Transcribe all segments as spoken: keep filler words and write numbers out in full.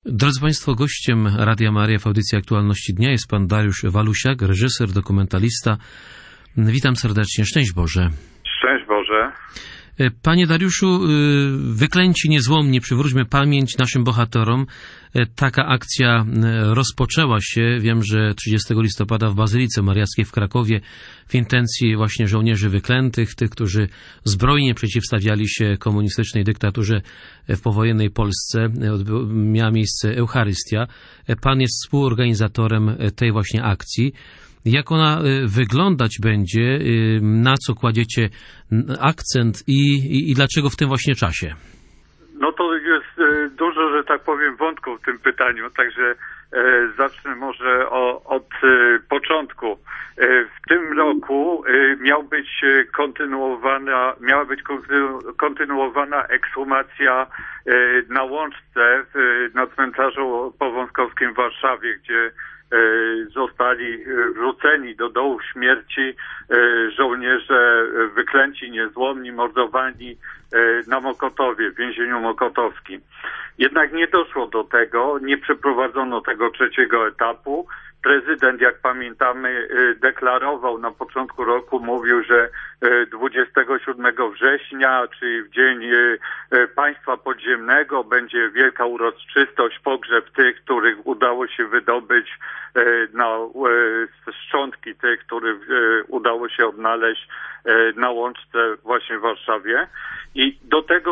Drodzy Państwo, gościem Radia Maryja w audycji Aktualności Dnia jest pan Dariusz Walusiak, reżyser, dokumentalista. Witam serdecznie. Szczęść Boże. Szczęść Boże. Panie Dariuszu, wyklęci niezłomni, przywróćmy pamięć naszym bohaterom. Taka akcja rozpoczęła się, wiem, że trzydziestego listopada w Bazylice Mariackiej w Krakowie w intencji właśnie żołnierzy wyklętych, tych, którzy zbrojnie przeciwstawiali się komunistycznej dyktaturze w powojennej Polsce. Miała miejsce Eucharystia. Pan jest współorganizatorem tej właśnie akcji. Jak ona wyglądać będzie, na co kładziecie akcent i, i, i dlaczego w tym właśnie czasie? No to jest dużo, że tak powiem, wątków w tym pytaniu, także zacznę może o, od początku. W tym roku miał być kontynuowana, miała być kontynuowana ekshumacja na Łączce na cmentarzu powązkowskim w Warszawie, gdzie zostali wrzuceni do dołu śmierci żołnierze wyklęci, niezłomni, mordowani na Mokotowie, w więzieniu mokotowskim. Jednak nie doszło do tego, nie przeprowadzono tego trzeciego etapu. Prezydent, jak pamiętamy, deklarował na początku roku, mówił, że dwudziestego siódmego września, czyli w Dzień Państwa Podziemnego, będzie wielka uroczystość, pogrzeb tych, których udało się wydobyć na szczątki tych, których udało się odnaleźć na Łączce właśnie w Warszawie. I do tego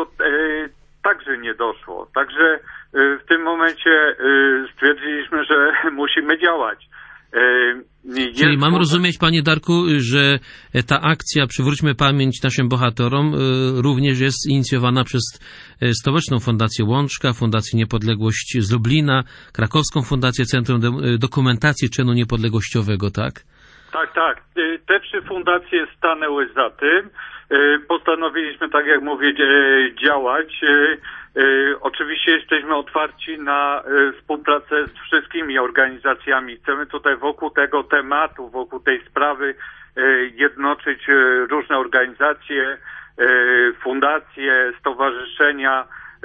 także nie doszło. Także w tym momencie stwierdziliśmy, że musimy działać. Jest... Czyli mam rozumieć, panie Darku, że ta akcja Przywróćmy pamięć naszym bohaterom również jest inicjowana przez Stołeczną Fundację Łączka, Fundację Niepodległość z Lublina, Krakowską Fundację Centrum Dokumentacji Czynu Niepodległościowego, tak? Tak, tak. Te trzy fundacje stanęły za tym. Postanowiliśmy, tak jak mówię, działać. Oczywiście jesteśmy otwarci na współpracę z wszystkimi organizacjami. Chcemy tutaj wokół tego tematu, wokół tej sprawy jednoczyć różne organizacje, fundacje, stowarzyszenia,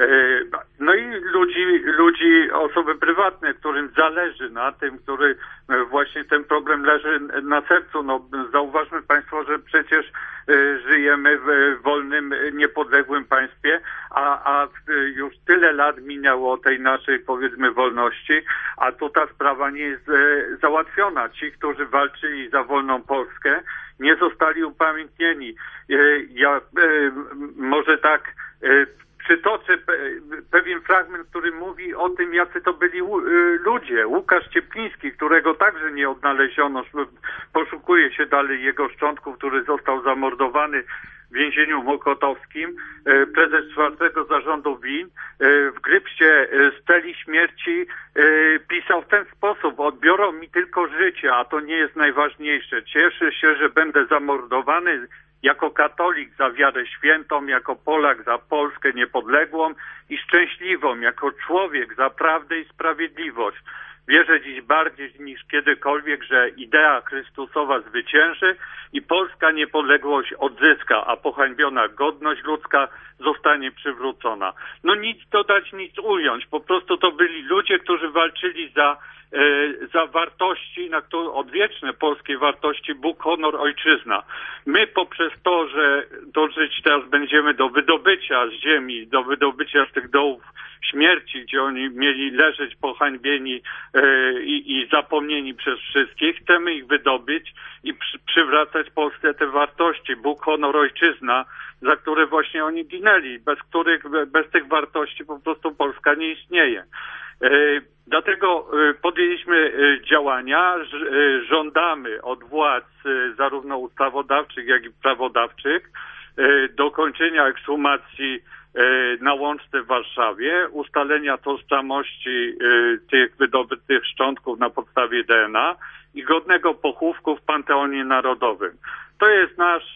no i ludzi, ludzi, osoby prywatne, którym zależy na tym, który właśnie ten problem leży na sercu. No, zauważmy Państwo, że przecież żyjemy w wolnym, niepodległym państwie, a, a już tyle lat minęło tej naszej, powiedzmy, wolności, a tu ta sprawa nie jest załatwiona. Ci, którzy walczyli za wolną Polskę, nie zostali upamiętnieni. Ja może tak przytoczę pewien fragment, który mówi o tym, jacy to byli ludzie. Łukasz Ciepliński, którego także nie odnaleziono, poszukuje się dalej jego szczątków, który został zamordowany w więzieniu mokotowskim. Prezes czwartego Zarządu W I N w grypsie steli śmierci pisał w ten sposób: odbiorą mi tylko życie, a to nie jest najważniejsze. Cieszę się, że będę zamordowany jako katolik za wiarę świętą, jako Polak za Polskę niepodległą i szczęśliwą, jako człowiek za prawdę i sprawiedliwość. Wierzę dziś bardziej niż kiedykolwiek, że idea Chrystusowa zwycięży i polska niepodległość odzyska, a pohańbiona godność ludzka zostanie przywrócona. No nic dodać, nic ująć. Po prostu to byli ludzie, którzy walczyli za za wartości, na które odwieczne polskie wartości, Bóg, honor, ojczyzna. My poprzez to, że dążyć teraz będziemy do wydobycia z ziemi, do wydobycia z tych dołów śmierci, gdzie oni mieli leżeć pohańbieni e, i, i zapomnieni przez wszystkich, chcemy ich wydobyć i przy, przywracać Polsce te wartości, Bóg, honor, ojczyzna, za które właśnie oni ginęli, bez których, bez tych wartości po prostu Polska nie istnieje. Dlatego podjęliśmy działania, żądamy od władz zarówno ustawodawczych, jak i prawodawczych dokończenia ekshumacji na Łączce w Warszawie, ustalenia tożsamości tych wydobytych szczątków na podstawie D N A i godnego pochówku w Panteonie Narodowym. To jest nasz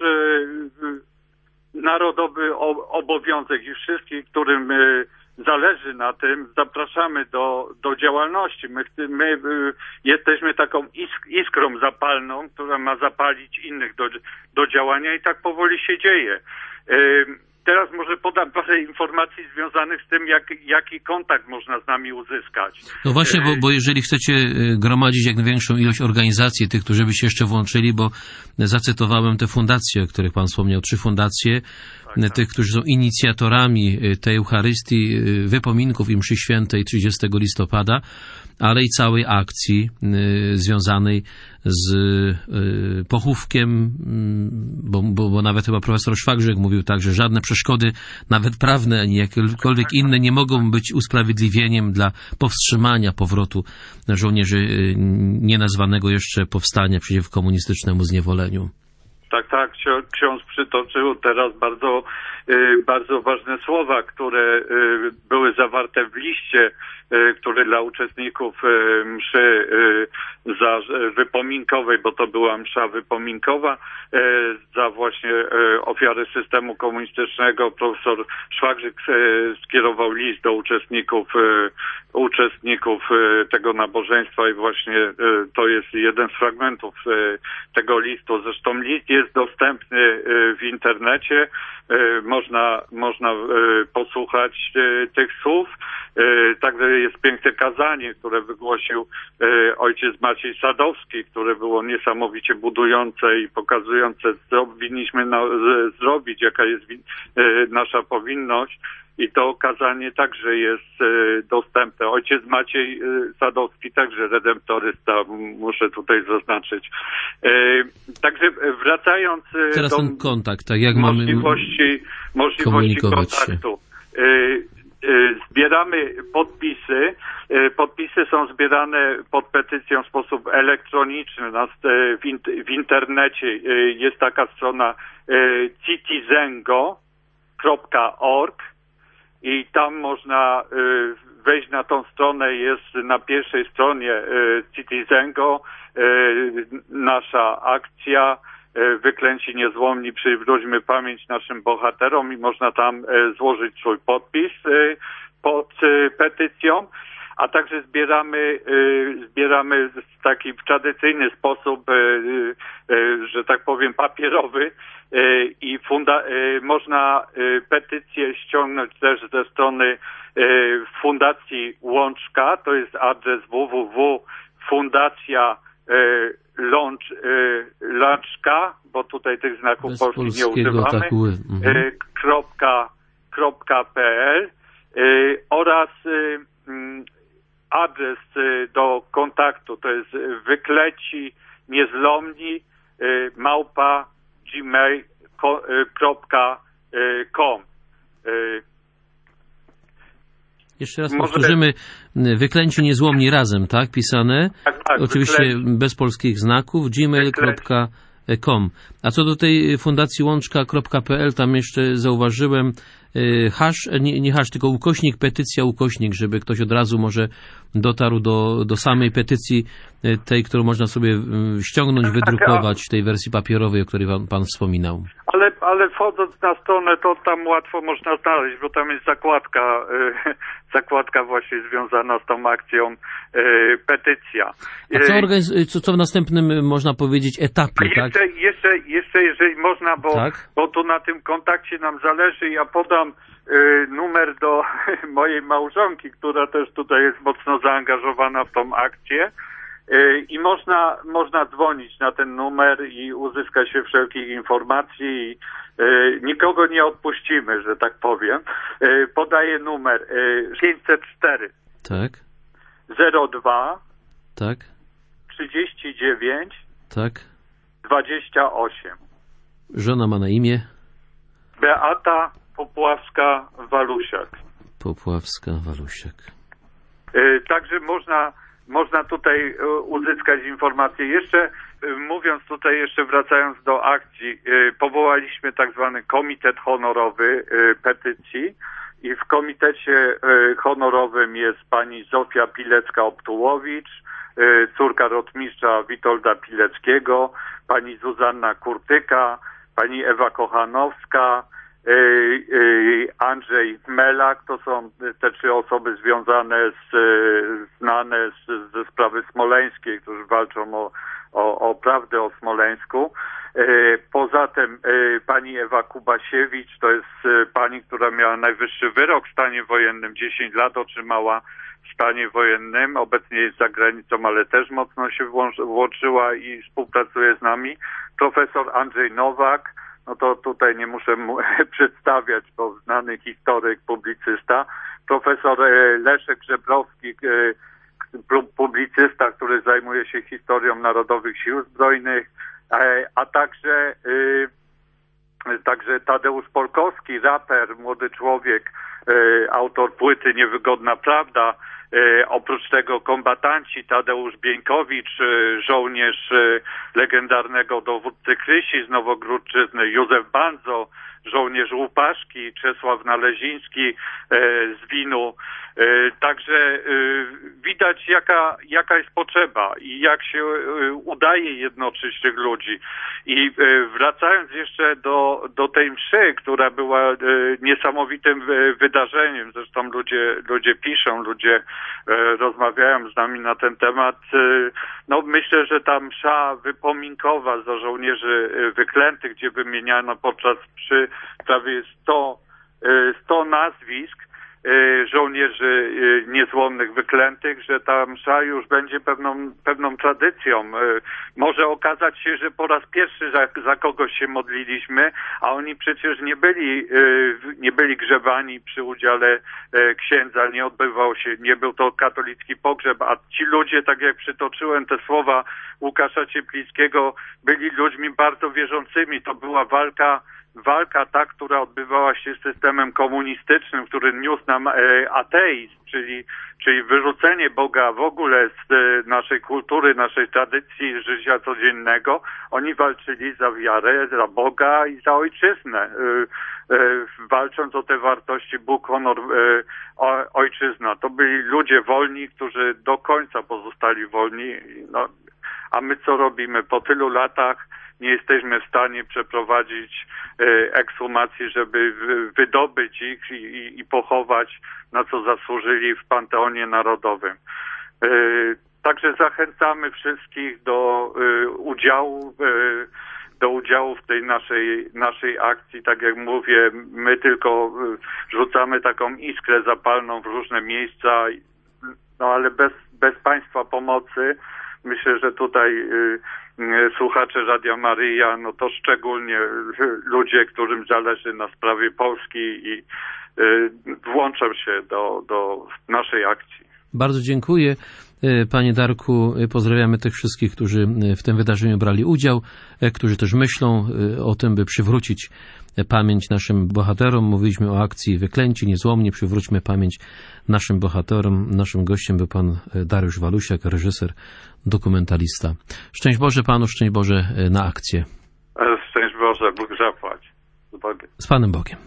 narodowy obowiązek i wszystkich, którym zależy na tym, zapraszamy do, do działalności. My, my jesteśmy taką isk, iskrą zapalną, która ma zapalić innych do, do działania i tak powoli się dzieje. teraz może podam parę informacji związanych z tym, jak, jaki kontakt można z nami uzyskać. No właśnie, bo, bo jeżeli chcecie gromadzić jak największą ilość organizacji, tych, którzy by się jeszcze włączyli, bo zacytowałem te fundacje, o których pan wspomniał, trzy fundacje, tak, tak. tych, którzy są inicjatorami tej Eucharystii, wypominków i mszy świętej trzydziestego listopada, ale i całej akcji y, związanej z y, pochówkiem, y, bo, bo, bo nawet chyba profesor Szwagrzyk mówił tak, że żadne przeszkody, nawet prawne, ani jakiekolwiek inne, nie mogą być usprawiedliwieniem dla powstrzymania powrotu żołnierzy y, nienazwanego jeszcze powstania przeciw komunistycznemu zniewoleniu. Tak, tak, ksiądz przytoczył teraz bardzo, y, bardzo ważne słowa, które y, były zawarte w liście, y, który dla uczestników y, mszy y, za, y, wypominkowej, bo to była msza wypominkowa, y, za właśnie y, ofiary systemu komunistycznego. Profesor Szwagrzyk y, skierował list do uczestników y, uczestników y, tego nabożeństwa i właśnie y, to jest jeden z fragmentów y, tego listu. Zresztą list jest dostępny y, w internecie. Y, można można y, posłuchać y, tych słów. Y, także jest piękne kazanie, które wygłosił y, ojciec Maciej Sadowski, które było niesamowicie budujące i pokazujące, co powinniśmy na, z, zrobić, jaka jest y, nasza powinność. I to kazanie także jest y, dostępne. Ojciec Maciej y, Sadowski, także redemptorysta, muszę tutaj zaznaczyć. Y, także wracając y, Teraz do ten kontakt, tak jak możliwości, mamy możliwości kontaktu. Y, y, zbieramy podpisy. Y, podpisy są zbierane pod petycją w sposób elektroniczny. Na, y, w, in, w internecie y, jest taka strona y, citizengo kropka org. I tam można y, wejść na tą stronę, jest na pierwszej stronie y, Citizengo, y, nasza akcja y, Wyklęci Niezłomni, przywróćmy pamięć naszym bohaterom i można tam y, złożyć swój podpis y, pod y, petycją, a także zbieramy, y, zbieramy w taki tradycyjny sposób, y, y, że tak powiem papierowy, i funda- można petycję ściągnąć też ze strony Fundacji Łączka, to jest adres w w w kropka fundacja Łączka, bo tutaj tych znaków Bez polskich nie używamy, tak, mhm. kropka, kropka pl oraz adres do kontaktu, to jest wykleci niezłomni małpa gmail kropka com. Jeszcze raz Może... powtórzymy, Wyklęci Niezłomni razem, tak? Pisane. Tak, tak, oczywiście wyklęci. Bez polskich znaków, gmail kropka com. A co do tej fundacji łączka kropka pl, tam jeszcze zauważyłem hash, nie, nie hash, tylko ukośnik, petycja, ukośnik, żeby ktoś od razu może dotarł do, do samej petycji, tej, którą można sobie ściągnąć, wydrukować, tej wersji papierowej, o której pan, pan wspominał. Ale, ale wchodząc na stronę, to tam łatwo można znaleźć, bo tam jest zakładka, y, zakładka właśnie związana z tą akcją y, petycja. A co, organiz- co, co w następnym, można powiedzieć, etapie, jeszcze, tak? Jeszcze, jeszcze, jeżeli można, bo, tak? bo tu na tym kontakcie nam zależy, ja podam y, numer do mojej małżonki, która też tutaj jest mocno zaangażowana w tą akcję. I można, można dzwonić na ten numer i uzyska się wszelkich informacji i y, nikogo nie odpuścimy, że tak powiem. Y, podaję numer y, pięćset cztery tak. zero dwa tak. trzydzieści dziewięć tak. dwadzieścia osiem. Żona ma na imię? Beata Popławska-Walusiak. Popławska-Walusiak. Y, także można Można tutaj uzyskać informacje. Jeszcze mówiąc tutaj, jeszcze wracając do akcji, powołaliśmy tak zwany komitet honorowy petycji i w komitecie honorowym jest pani Zofia Pilecka-Optułowicz, córka rotmistrza Witolda Pileckiego, pani Zuzanna Kurtyka, pani Ewa Kochanowska, Andrzej Melak, to są te trzy osoby związane z, znane z, ze sprawy smoleńskiej, którzy walczą o, o, o prawdę o Smoleńsku. Po Poza tym pani Ewa Kubasiewicz to jest pani, która miała najwyższy wyrok w stanie wojennym, dziesięć lat otrzymała w stanie wojennym, obecnie jest za granicą, ale też mocno się włączyła i współpracuje z nami. Profesor Andrzej Nowak, no to tutaj nie muszę mu przedstawiać, bo znany historyk, publicysta. Profesor Leszek Żebrowski, publicysta, który zajmuje się historią Narodowych Sił Zbrojnych, a także także Tadeusz Polkowski, raper, młody człowiek, autor płyty Niewygodna Prawda. Oprócz tego kombatanci Tadeusz Bieńkowicz, żołnierz legendarnego dowódcy Krysi z Nowogródczyzny, Józef Bandzo, żołnierz Łupaszki, Czesław Naleziński z Winu. Także widać jaka, jaka jest potrzeba i jak się udaje jednoczyć tych ludzi. I wracając jeszcze do, do tej mszy, która była niesamowitym wydarzeniem, zresztą ludzie, ludzie piszą, ludzie rozmawiają z nami na ten temat. No myślę, że ta msza wypominkowa za żołnierzy wyklętych, gdzie wymieniano podczas mszy prawie sto, sto nazwisk żołnierzy niezłomnych, wyklętych, że ta msza już będzie pewną, pewną tradycją. Może okazać się, że po raz pierwszy za, za kogoś się modliliśmy, a oni przecież nie byli, nie byli grzebani przy udziale księdza, nie odbywał się, nie był to katolicki pogrzeb, a ci ludzie, tak jak przytoczyłem te słowa Łukasza Cieplińskiego, byli ludźmi bardzo wierzącymi. To była walka Walka ta, która odbywała się z systemem komunistycznym, który niósł nam ateizm, czyli, czyli wyrzucenie Boga w ogóle z naszej kultury, naszej tradycji życia codziennego. Oni walczyli za wiarę, za Boga i za ojczyznę. Walcząc o te wartości Bóg, honor, ojczyzna. To byli ludzie wolni, którzy do końca pozostali wolni. No, a my co robimy? Po tylu latach nie jesteśmy w stanie przeprowadzić ekshumacji, żeby wydobyć ich i, i pochować, na co zasłużyli w Panteonie Narodowym. Także zachęcamy wszystkich do udziału, do udziału w tej naszej, naszej akcji. Tak jak mówię, my tylko rzucamy taką iskrę zapalną w różne miejsca, no ale bez, bez Państwa pomocy myślę, że tutaj y, y, słuchacze Radia Maryja, no to szczególnie y, ludzie, którym zależy na sprawie Polski i y, włączą się do, do naszej akcji. Bardzo dziękuję. Panie Darku, pozdrawiamy tych wszystkich, którzy w tym wydarzeniu brali udział, którzy też myślą o tym, by przywrócić pamięć naszym bohaterom. Mówiliśmy o akcji Wyklęci Niezłomni, przywróćmy pamięć naszym bohaterom. Naszym gościem był pan Dariusz Walusiak, reżyser, dokumentalista. Szczęść Boże panu, szczęść Boże na akcję. Szczęść Boże, Bóg zapłać. Z Bogiem. Z Panem Bogiem.